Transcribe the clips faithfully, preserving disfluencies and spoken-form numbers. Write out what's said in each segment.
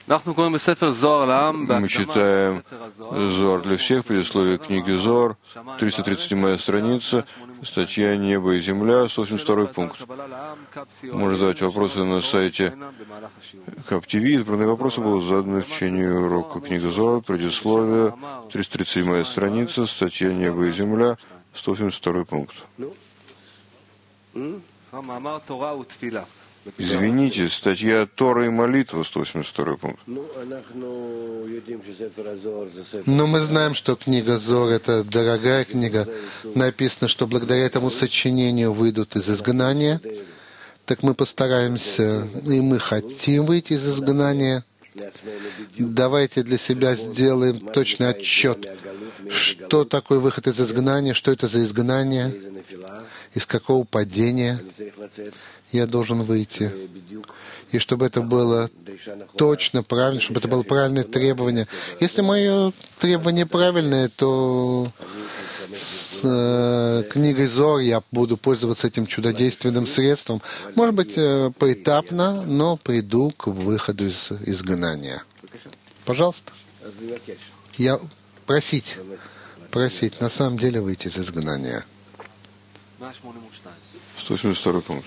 Мы читаем Зоар для всех, предисловие книги Зоар, триста тридцать седьмая страница, статья «Небо и земля», сто восемьдесят второй пункт. Можно задать вопросы на сайте Кап ти ви. Избранные вопросы будут заданы в течение урока книги Зоар, предисловие, триста тридцать седьмая страница, статья «Небо и земля», сто восемьдесят второй пункт. Извините, статья Тора и молитва, сто восемьдесят второй пункт. Но мы знаем, что книга Зоар — это дорогая книга. Написано, что благодаря этому сочинению выйдут из изгнания. Так мы постараемся, и мы хотим выйти из изгнания. Давайте для себя сделаем точный отчет, что такое выход из изгнания, что это за изгнание, из какого падения я должен выйти. И чтобы это было точно, правильно, чтобы это было правильное требование. Если мое требование правильное, то с э, книгой Зоар я буду пользоваться этим чудодейственным средством. Может быть, э, поэтапно, но приду к выходу из изгнания. Пожалуйста. Я просить, просить, на самом деле выйти из изгнания. сто восемьдесят второй пункт.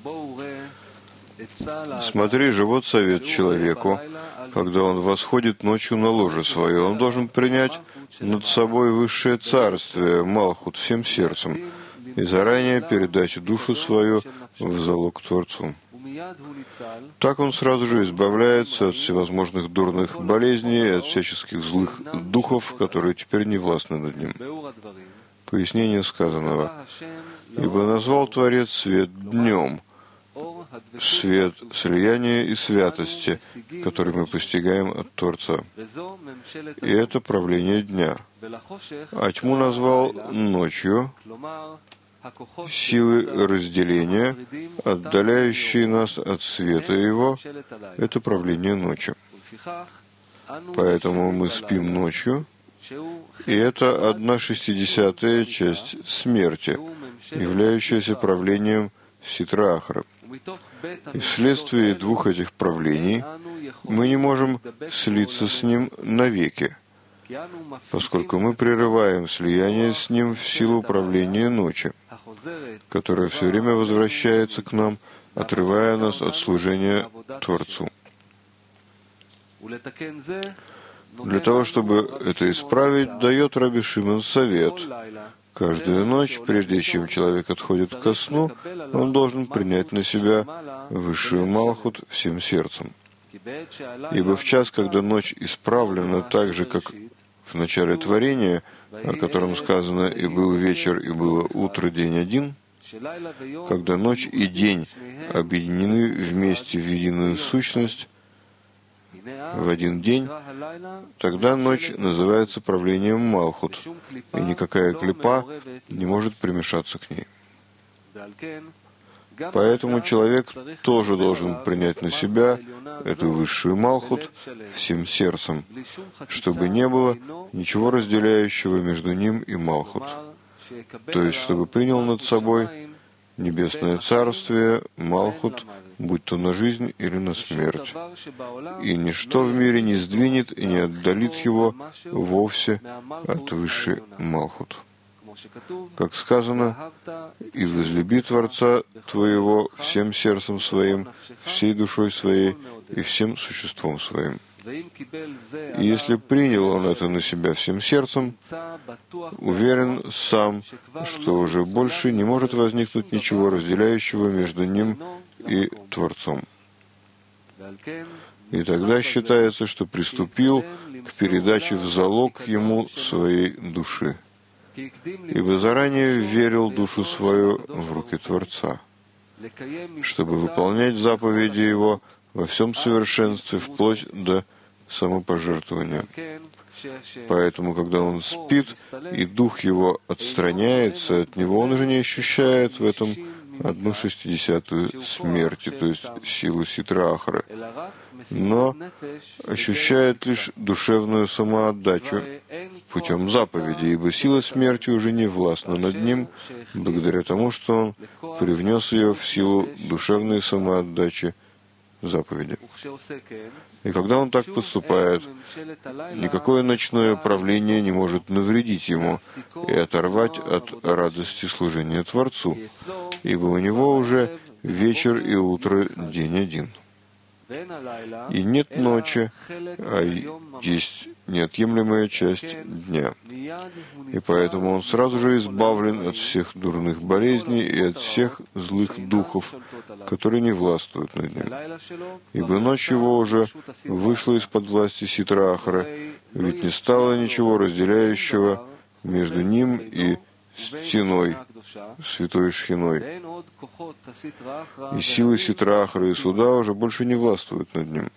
Смотри, живот совет человеку, когда он восходит ночью на ложе свое, он должен принять над собой высшее царствие, Малхут, всем сердцем, и заранее передать душу свою в залог Творцу. Так он сразу же избавляется от всевозможных дурных болезней и от всяческих злых духов, которые теперь не властны над ним. Пояснение сказанного. «Ибо назвал Творец свет днем, свет слияния и святости, который мы постигаем от Творца. И это правление дня. А тьму назвал ночью, силы разделения, отдаляющие нас от света Его, это правление ночи. Поэтому мы спим ночью, и это одна шестидесятая часть смерти, являющаяся правлением Ситра Ахара. И вследствие двух этих правлений мы не можем слиться с ним навеки, поскольку мы прерываем слияние с ним в силу правления ночи, которая все время возвращается к нам, отрывая нас от служения Творцу. Для того, чтобы это исправить, дает Раби Шимон совет. Каждую ночь, прежде чем человек отходит ко сну, он должен принять на себя высшую Малхут всем сердцем. Ибо в час, когда ночь исправлена так же, как в начале творения, о котором сказано «и был вечер, и было утро, день один», когда ночь и день объединены вместе в единую сущность, в один день, тогда ночь называется правлением Малхут, и никакая клипа не может примешаться к ней. Поэтому человек тоже должен принять на себя эту высшую Малхут всем сердцем, чтобы не было ничего разделяющего между ним и Малхут, то есть чтобы принял над собой небесное царствие, Малхут, будь то на жизнь или на смерть. И ничто в мире не сдвинет и не отдалит его вовсе от высшей Малхут. Как сказано, «И возлюби Творца твоего всем сердцем своим, всей душой своей и всем существом своим». И если принял он это на себя всем сердцем, уверен сам, что уже больше не может возникнуть ничего разделяющего между ним и Творцом. И тогда считается, что приступил к передаче в залог ему своей души, ибо заранее верил душу свою в руки Творца, чтобы выполнять заповеди Его во всем совершенстве, вплоть до самопожертвования. Поэтому, когда он спит, и дух его отстраняется от него, он уже не ощущает в этом одну шестидесятую смерти, то есть силу Ситра Ахара, но ощущает лишь душевную самоотдачу путем заповеди, ибо сила смерти уже не властна над ним, благодаря тому, что он привнес ее в силу душевной самоотдачи заповеди. И когда он так поступает, никакое ночное правление не может навредить ему и оторвать от радости служения Творцу, ибо у него уже вечер и утро день один. И нет ночи, а есть неотъемлемая часть дня. И поэтому он сразу же избавлен от всех дурных болезней и от всех злых духов, которые не властвуют над ним. Ибо ночь его уже вышла из-под власти Ситра Ахара, ведь не стало ничего разделяющего между ним и стеной, святой Шхиной. И силы Ситра Ахара и суда уже больше не властвуют над ним.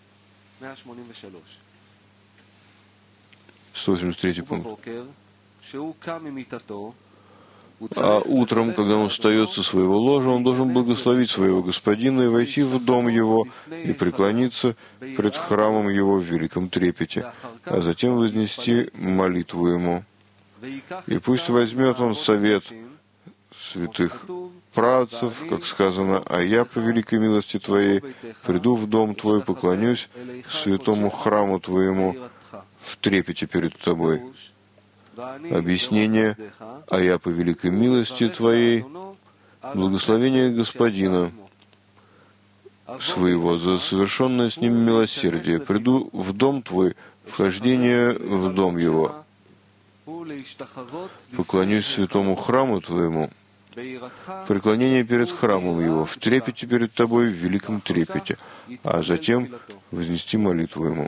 сто восемьдесят третий пункт. А утром, когда он встает со своего ложа, он должен благословить своего господина и войти в дом его и преклониться пред храмом его в великом трепете, а затем вознести молитву ему. И пусть возьмет он совет святых праотцев, как сказано, «А я, по великой милости Твоей, приду в дом Твой, поклонюсь святому храму Твоему в трепете перед Тобой». Объяснение: «А я, по великой милости Твоей, благословение Господина своего за совершенное с ним милосердие, приду в дом Твой, вхождение в дом Его, поклонюсь святому храму Твоему, преклонение перед храмом Его, в трепете перед Тобой, в великом трепете, а затем вознести молитву Ему».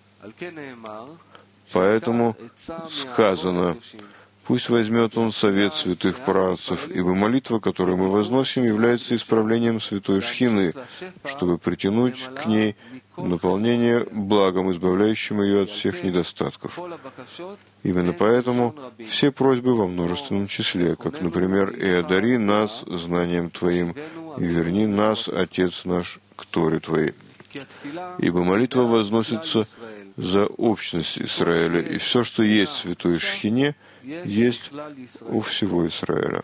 Поэтому сказано: «Пусть возьмет он совет святых праотцев, ибо молитва, которую мы возносим, является исправлением святой Шхины, чтобы притянуть к ней наполнение благом, избавляющим ее от всех недостатков». Именно поэтому все просьбы во множественном числе, как, например, «И одари нас знанием Твоим, и верни нас, Отец наш, к Торе Твоей». Ибо молитва возносится за общность Израиля, и все, что есть в святой Шхине, есть у всего Израиля.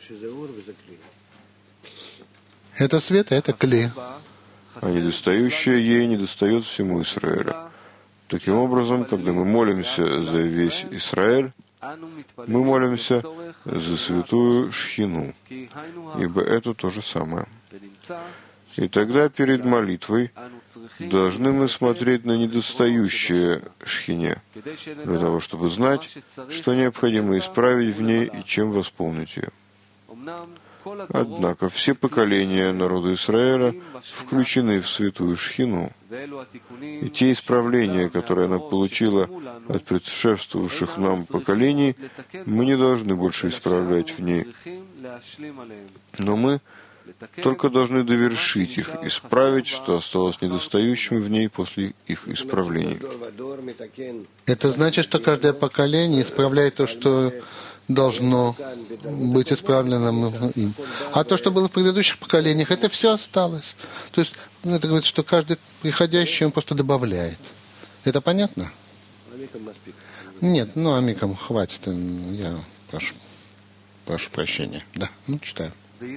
Это свет, это кли. А недостающее ей недостает всему Израилю. Таким образом, когда мы молимся за весь Израиль, мы молимся за святую Шхину, ибо это то же самое. И тогда перед молитвой должны мы смотреть на недостающее Шхине, для того, чтобы знать, что необходимо исправить в ней и чем восполнить ее. Однако все поколения народа Израиля включены в святую Шхину, и те исправления, которые она получила от предшествовавших нам поколений, мы не должны больше исправлять в ней. Но мы только должны довершить их, исправить, что осталось недостающим в ней после их исправлений. Это значит, что каждое поколение исправляет то, что должно быть исправленным им. А то, что было в предыдущих поколениях, это все осталось. То есть это говорит, что каждый приходящий он просто добавляет. Это понятно? Нет, ну амикам хватит. Я прошу, прошу прощения. Да, ну читаю.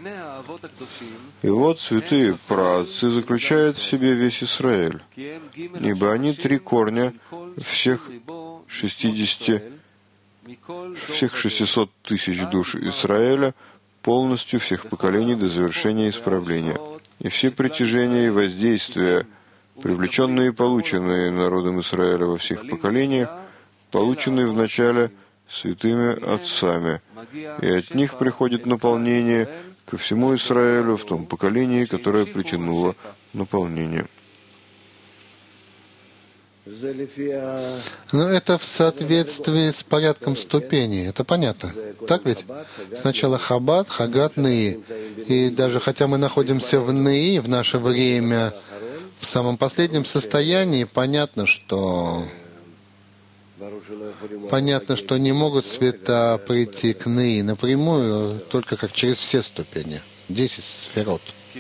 И вот святые праотцы заключают в себе весь Израиль, ибо они три корня всех шестидесяти, всех шестисот тысяч душ Израиля, полностью всех поколений до завершения исправления. И все притяжения и воздействия, привлеченные и полученные народом Израиля во всех поколениях, полученные вначале святыми отцами, и от них приходит наполнение ко всему Израилю в том поколении, которое притянуло наполнение. Но это в соответствии с порядком ступеней. Это понятно. Так ведь? Сначала Хаббат, Хагат, Неи. И даже хотя мы находимся в Неи в наше время, в самом последнем состоянии, понятно, что понятно, что не могут света прийти к Неи напрямую, только как через все ступени. Десять сферот.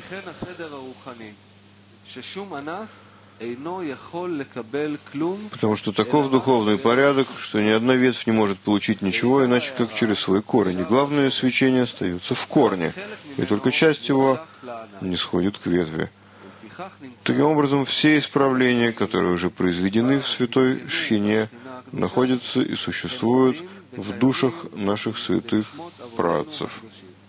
Потому что таков духовный порядок, что ни одна ветвь не может получить ничего, иначе как через свой корень. И главное свечение остается в корне, и только часть его не сходит к ветви. Таким образом, все исправления, которые уже произведены в святой Шхине, находятся и существуют в душах наших святых праотцев.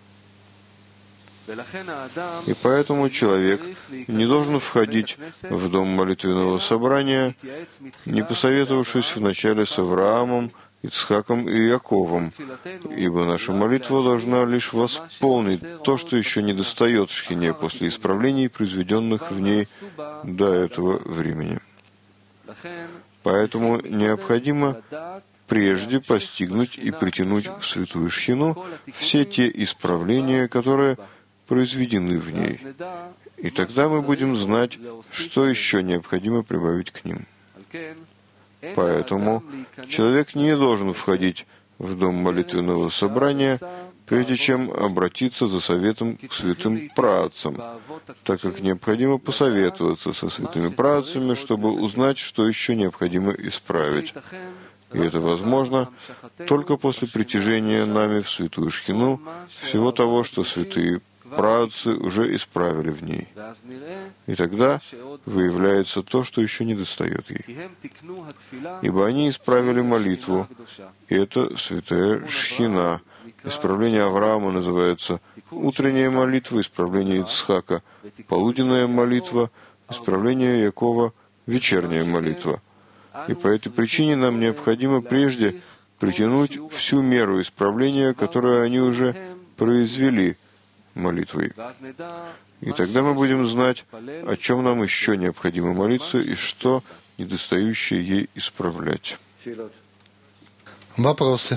И поэтому человек не должен входить в дом молитвенного собрания, не посоветовавшись вначале с Авраамом, Ицхаком и Яковом, ибо наша молитва должна лишь восполнить то, что еще недостает Шхине после исправлений, произведенных в ней до этого времени. Поэтому необходимо прежде постигнуть и притянуть в святую Шхину все те исправления, которые произведены в ней. И тогда мы будем знать, что еще необходимо прибавить к ним. Поэтому человек не должен входить в дом молитвенного собрания, прежде чем обратиться за советом к святым праотцам, так как необходимо посоветоваться со святыми праотцами, чтобы узнать, что еще необходимо исправить. И это возможно только после притяжения нами в святую Шхину всего того, что святые праотцы уже исправили в ней. И тогда выявляется то, что еще недостает ей. Ибо они исправили молитву, и это святая Шхина. Исправление Авраама называется утренняя молитва, исправление Ицхака — полуденная молитва, исправление Якова — вечерняя молитва. И по этой причине нам необходимо прежде притянуть всю меру исправления, которую они уже произвели молитвой. И тогда мы будем знать, о чем нам еще необходимо молиться и что недостающее ей исправлять. Вопросы?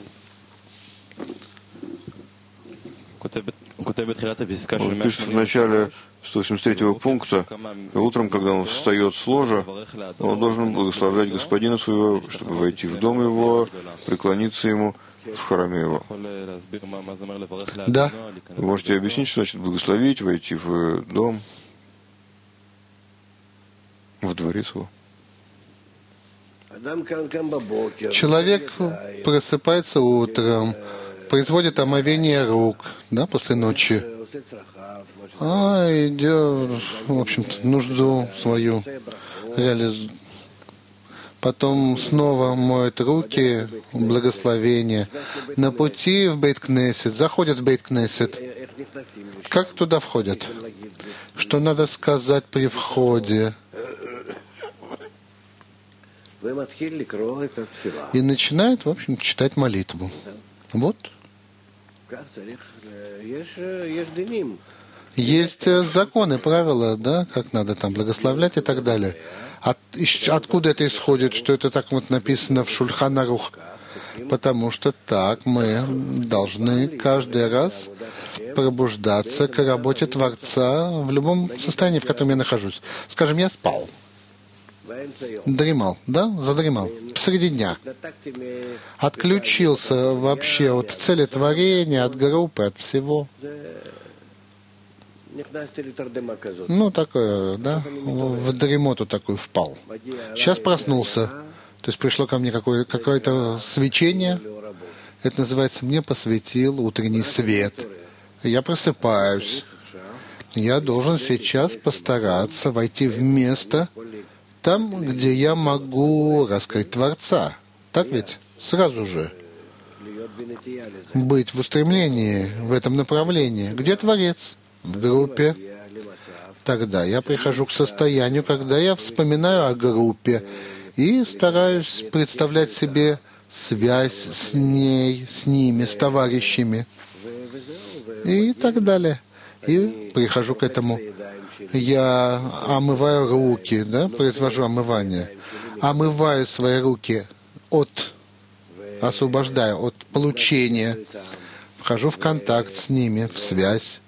Он пишет в начале сто восемьдесят третьего пункта: утром, когда он встает с ложа, он должен благословлять господина своего, чтобы войти в дом его, преклониться ему в храме его. Да. Вы можете объяснить, что значит благословить, войти в дом, в дворец его? Человек просыпается утром, производит омовение рук, да, после ночи, а идет, в общем-то, нужду свою реализует. Потом снова моет руки, благословение. На пути в Бейт-Кнесет, заходят в Бейт-Кнесет. Как туда входят? Что надо сказать при входе? И начинают, в общем, читать молитву. Вот. Есть законы, правила, да, как надо там благословлять и так далее. От, откуда это исходит, что это так вот написано в Шульхан Арух? Потому что так мы должны каждый раз пробуждаться к работе Творца в любом состоянии, в котором я нахожусь. Скажем, я спал, дремал, да, задремал, посреди дня. Отключился вообще от цели творения, от группы, от всего. Ну, такое, да, в дремоту такую впал. Сейчас проснулся, то есть пришло ко мне какое- какое-то свечение, это называется, мне посветил утренний свет. Я просыпаюсь. Я должен сейчас постараться войти в место, там, где я могу раскрыть Творца. Так ведь? Сразу же. Быть в устремлении, в этом направлении. Где Творец? В группе. Тогда я прихожу к состоянию, когда я вспоминаю о группе и стараюсь представлять себе связь с ней, с ними, с товарищами и так далее. И прихожу к этому. Я омываю руки, да, произвожу омывание. Омываю свои руки от, освобождаю от получения. Вхожу в контакт с ними, в связь.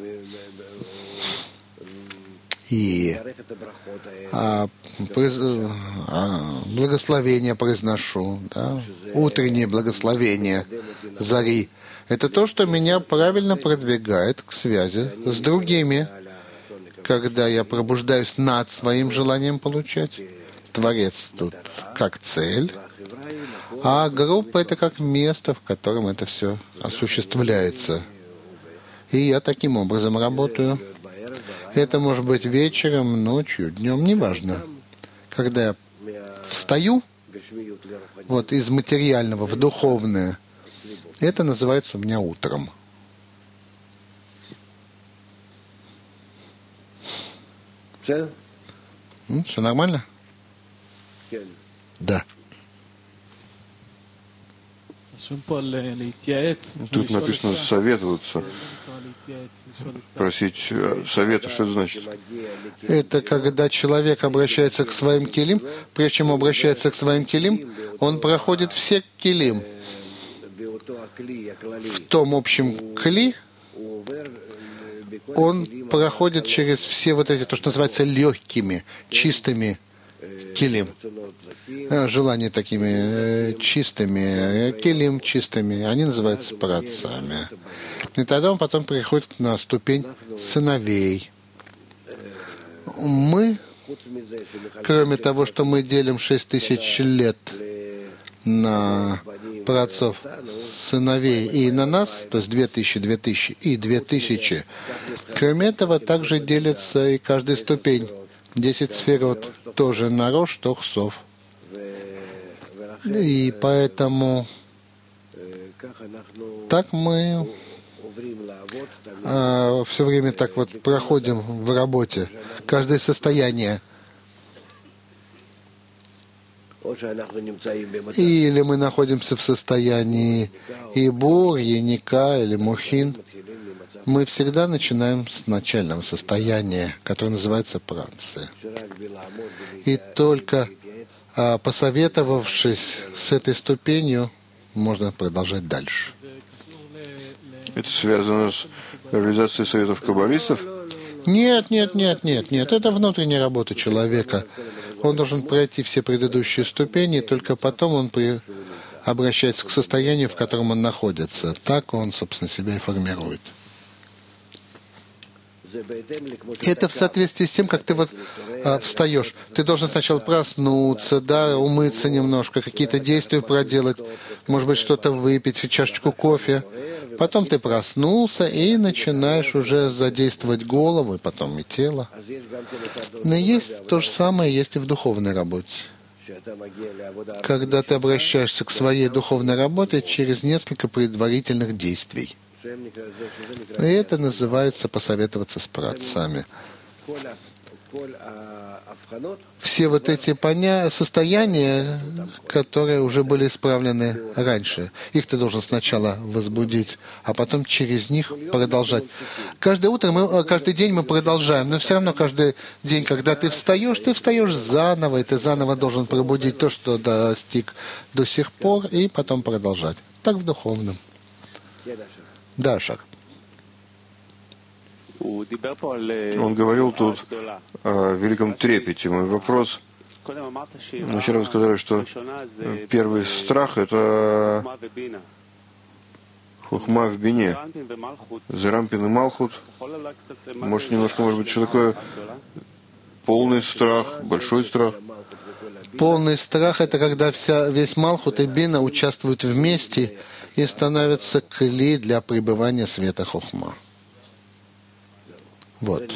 И а, произ, а, благословение произношу, да, утреннее благословение зари. Это то, что меня правильно продвигает к связи с другими, когда я пробуждаюсь над своим желанием получать. Творец тут как цель, а группа — это как место, в котором это все осуществляется. И я таким образом работаю. Это может быть вечером, ночью, днем, неважно. Когда я встаю вот из материального в духовное, это называется у меня утром. Все? Все нормально? Да. Тут написано «советоваться», просить совета. Что это значит? Это когда человек обращается к своим келим, прежде чем обращается к своим келим, он проходит все келим. В том общем кли он проходит через все вот эти, то, что называется легкими, чистыми келим. Желания такими чистыми, келим чистыми, они называются праотцами. И тогда он потом приходит на ступень сыновей. Мы, кроме того, что мы делим шесть тысяч лет на праотцов, сыновей и на нас, то есть две тысячи, две тысячи и две тысячи, кроме этого также делится и каждая ступень. Десять сферот тоже на Рош, Тохсов. И поэтому так мы а, все время так вот проходим в работе. Каждое состояние. Или мы находимся в состоянии Ибур, Яника или Мухин. Мы всегда начинаем с начального состояния, которое называется праотцы. И только а, посоветовавшись с этой ступенью, можно продолжать дальше. Это связано с реализацией советов каббалистов? Нет, нет, нет, нет, нет. Это внутренняя работа человека. Он должен пройти все предыдущие ступени, и только потом он при... обращается к состоянию, в котором он находится. Так он, собственно, себя и формирует. Это в соответствии с тем, как ты вот а, встаешь. Ты должен сначала проснуться, да, умыться немножко, какие-то действия проделать, может быть, что-то выпить, чашечку кофе. Потом ты проснулся и начинаешь уже задействовать голову, и потом и тело. Но есть то же самое, есть и в духовной работе. Когда ты обращаешься к своей духовной работе через несколько предварительных действий. И это называется посоветоваться с праотцами. Все вот эти поня... состояния, которые уже были исправлены раньше, их ты должен сначала возбудить, а потом через них продолжать. Каждое утро, мы, каждый день мы продолжаем, но все равно каждый день, когда ты встаешь, ты встаешь заново, и ты заново должен пробудить то, что достиг до сих пор, и потом продолжать. Так в духовном. Да, Шах. Он говорил тут о великом трепете. Мой вопрос. Вначале вы сказали, что первый страх — это хухма в бине. Зерампин и Малхут. Может, немножко, может быть, что такое полный страх, большой страх? Полный страх — это когда вся, весь Малхут и Бина участвуют вместе и становятся кли для пребывания света хохма. Вот.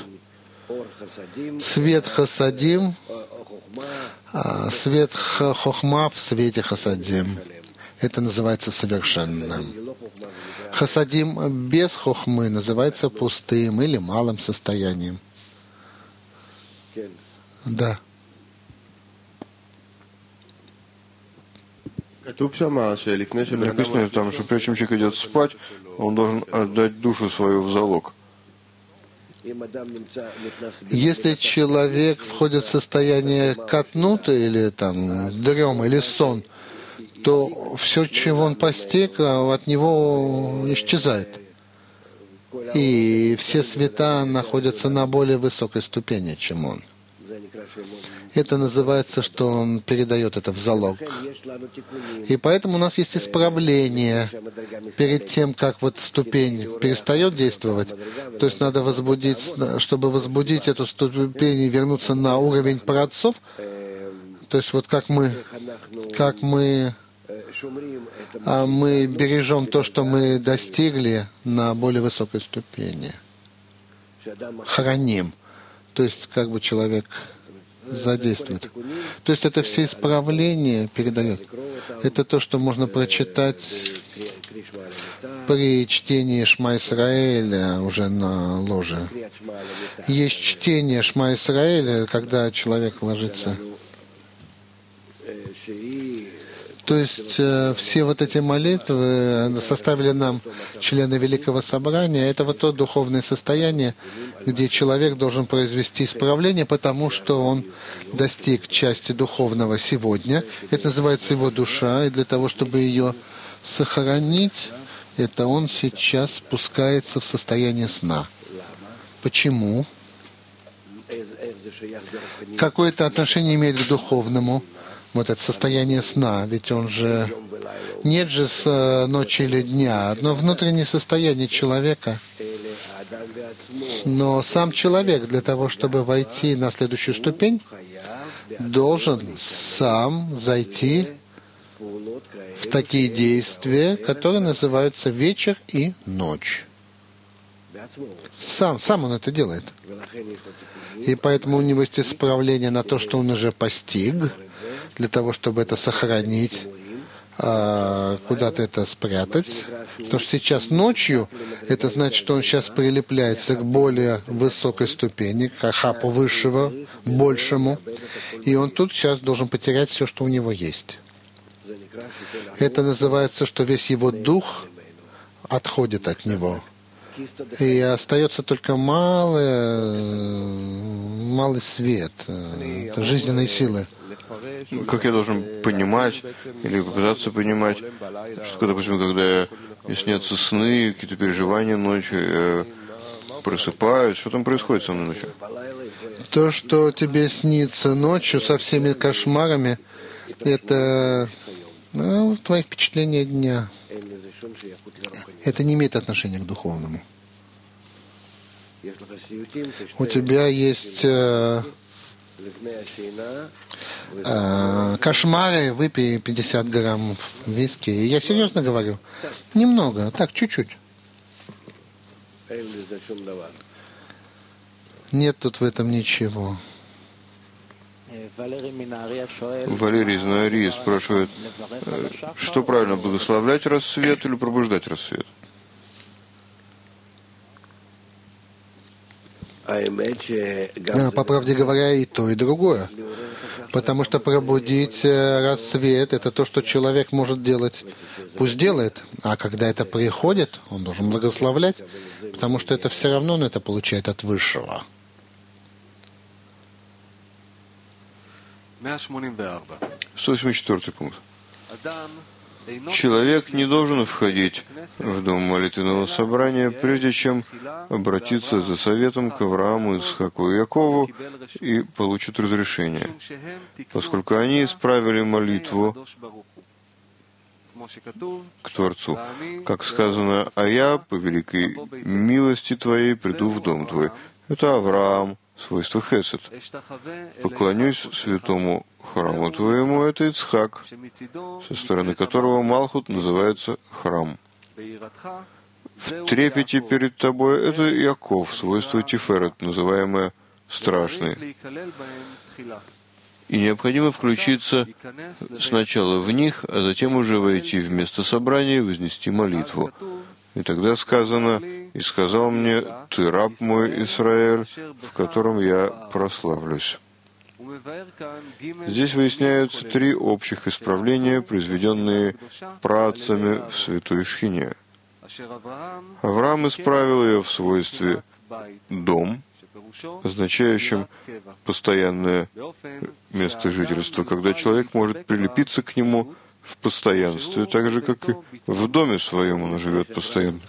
Свет хасадим, а свет хохма в свете хасадим. Это называется совершенным. Хасадим без хохмы называется пустым или малым состоянием. Да. Написано там, что прежде чем человек идет спать, он должен отдать душу свою в залог. Если человек входит в состояние катнута или там дрема или сон, то все, чего он постиг, от него исчезает. И все света находятся на более высокой ступени, чем он. Это называется, что он передает это в залог. И поэтому у нас есть исправление перед тем, как вот ступень перестает действовать. То есть надо возбудить, чтобы возбудить эту ступень и вернуться на уровень праотцов. То есть вот как мы, как мы, а мы бережем то, что мы достигли на более высокой ступени. Храним. То есть как бы человек задействует. То есть это все исправления передает. Это то, что можно прочитать при чтении Шма Исраэля уже на ложе. Есть чтение Шма Исраэля, когда человек ложится. То есть э, все вот эти молитвы составили нам члены Великого Собрания. Это вот то духовное состояние, где человек должен произвести исправление, потому что он достиг части духовного сегодня. Это называется его душа, и для того, чтобы ее сохранить, это он сейчас спускается в состояние сна. Почему? Какое-то отношение имеет к духовному? Вот это состояние сна, ведь он же... Нет же с ночи или дня, одно внутреннее состояние человека. Но сам человек для того, чтобы войти на следующую ступень, должен сам зайти в такие действия, которые называются вечер и ночь. Сам, сам он это делает. И поэтому у него есть исправление на то, что он уже постиг, для того, чтобы это сохранить, куда-то это спрятать. Потому что сейчас ночью, это значит, что он сейчас прилепляется к более высокой ступени, к ахапу высшего, большему. И он тут сейчас должен потерять все, что у него есть. Это называется, что весь его дух отходит от него. И остается только малый, малый свет, жизненной силы. Как я должен понимать или попытаться понимать, что, допустим, когда мне снятся сны, какие-то переживания ночью, я просыпаюсь, что там происходит со мной ночью? То, что тебе снится ночью со всеми кошмарами, это ну, твои впечатления дня. Это не имеет отношения к духовному. У тебя есть э, э, кошмары, выпей пятьдесят грамм виски. И я серьезно говорю. Немного, так, чуть-чуть. Нет тут в этом ничего. Валерий из Нарии спрашивает, что правильно, благословлять рассвет или пробуждать рассвет? По правде говоря, и то, и другое. Потому что пробудить рассвет — это то, что человек может делать. Пусть делает. А когда это приходит, он должен благословлять, потому что это все равно он это получает от Высшего. сто восемьдесят четвёртый пункт. Человек не должен входить в дом молитвенного собрания, прежде чем обратиться за советом к Аврааму, Исхаку и Якову и получит разрешение, поскольку они исправили молитву к Творцу. Как сказано, «А я, по великой милости Твоей, приду в дом Твой». Это Авраам, свойство хесед. «Поклонюсь святому храму Твоему», это Ицхак, со стороны которого Малхут называется храм. «В трепете перед Тобой» — это Яков, свойство Тиферет, называемое страшный. И необходимо включиться сначала в них, а затем уже войти в место собрания и вознести молитву. И тогда сказано: «И сказал мне, ты раб мой, Исраэль, в котором я прославлюсь». Здесь выясняются три общих исправления, произведенные праотцами в святой Шхине. Авраам исправил ее в свойстве «дом», означающим постоянное место жительства, когда человек может прилепиться к нему в постоянстве, так же, как и в доме своем он живет постоянно.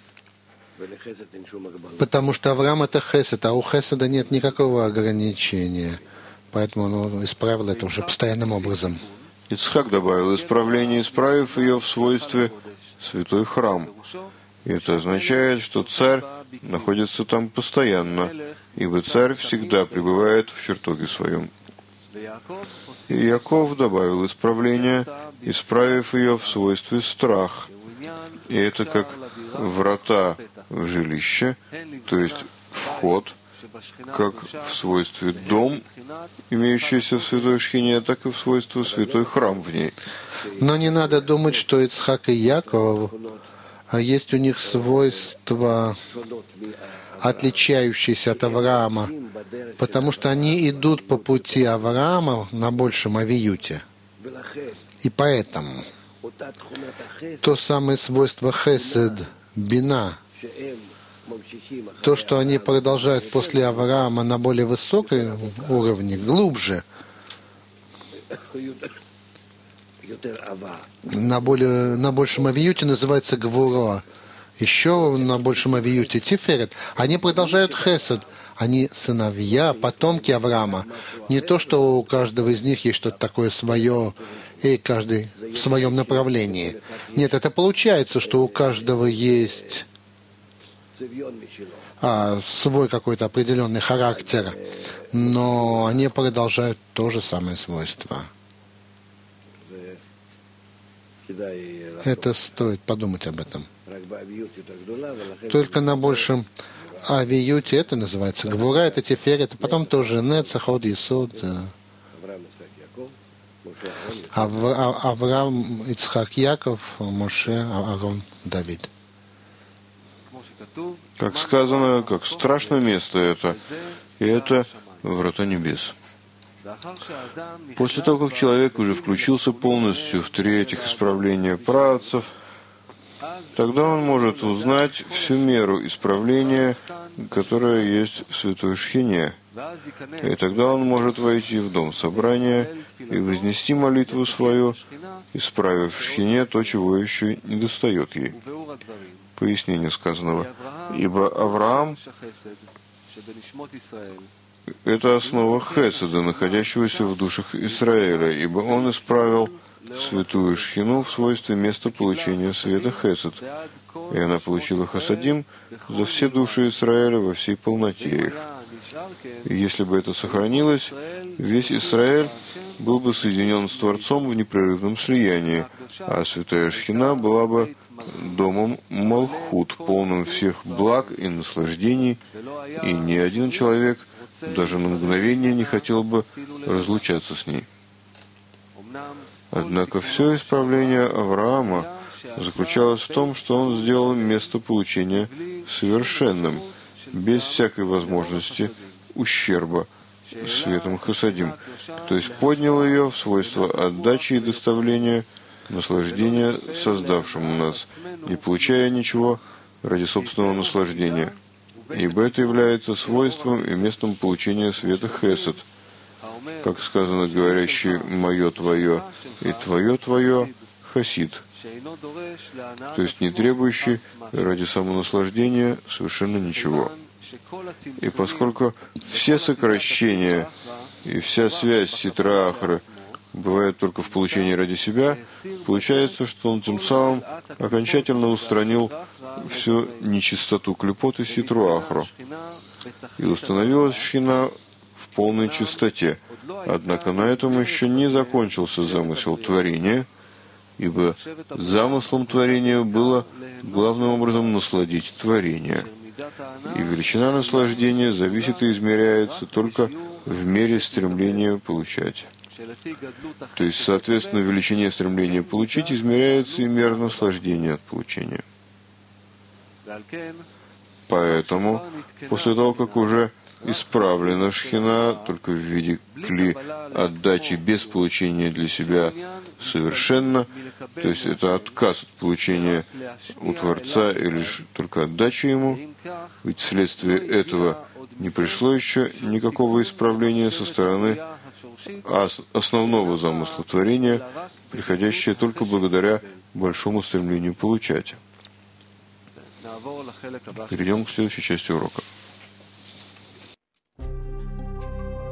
Потому что Авраам — это хесед, а у хеседа нет никакого ограничения. Поэтому он исправил это уже постоянным образом. Ицхак добавил исправление, исправив ее в свойстве святой храм. И это означает, что царь находится там постоянно, ибо царь всегда пребывает в чертоге своем. И Яков добавил исправление, исправив ее в свойстве страх. И это как врата в жилище, то есть вход, как в свойстве дом, имеющийся в святой Шхине, так и в свойстве святой храм в ней. Но не надо думать, что Ицхак и Яков, а есть у них свойства, отличающиеся от Авраама, потому что они идут по пути Авраама на большем авиюте. И поэтому то самое свойство хесед, бина, то, что они продолжают после Авраама на более высоком уровне, глубже, на, более, на большем авиюте называется гвуро, еще на большем авиюте тиферет, они продолжают хесед, они сыновья, потомки Авраама. Не то, что у каждого из них есть что-то такое свое, и каждый в своем направлении. Нет, это получается, что у каждого есть а, свой какой-то определенный характер, но они продолжают то же самое свойство. Это стоит подумать об этом. Только на большем авиюте это называется гвура, это тиферет, потом тоже нецах, од, есод. Авраам, Ицхак, Яков, Моше, Аарон, Давид. Как сказано, как страшное место это, и это врата небес. После того, как человек уже включился полностью в три этих исправления праотцев, тогда он может узнать всю меру исправления, которая есть в святой Шхине. И тогда он может войти в дом собрания и вознести молитву свою, исправив в Шхине то, чего еще не достает ей. Пояснение сказанного. Ибо Авраам — это основа хеседа, находящегося в душах Израиля, ибо он исправил святую Шхину в свойстве места получения света хесед, и она получила хасадим за все души Израиля во всей полноте их. И если бы это сохранилось, весь Израиль был бы соединен с Творцом в непрерывном слиянии, а святая Шхина была бы домом Малхут, полным всех благ и наслаждений, и ни один человек даже на мгновение не хотел бы разлучаться с ней. Однако все исправление Авраама заключалось в том, что он сделал место получения совершенным, без всякой возможности ущерба светом хасадим, то есть поднял ее в свойство отдачи и доставления наслаждения создавшему нас, не получая ничего ради собственного наслаждения, ибо это является свойством и местом получения света хесед, как сказано, говорящий «моё твое» и «твое твое» хасид, то есть не требующий ради самонаслаждения совершенно ничего. И поскольку все сокращения и вся связь ситра ахры бывает только в получении ради себя, получается, что он тем самым окончательно устранил всю нечистоту клепоты ситру ахру, и установилась шхина в полной чистоте. Однако на этом еще не закончился замысел творения, ибо замыслом творения было главным образом насладить творение. И величина наслаждения зависит и измеряется только в мере стремления получать. То есть, соответственно, величине стремления получить измеряется и мера наслаждения от получения. Поэтому, после того, как уже исправлена шхина, только в виде кли отдачи без получения для себя совершенно, то есть это отказ от получения у Творца и лишь только отдача Ему, ведь вследствие этого не пришло еще никакого исправления со стороны основного замысла творения, приходящее только благодаря большому стремлению получать. Перейдем к следующей части урока.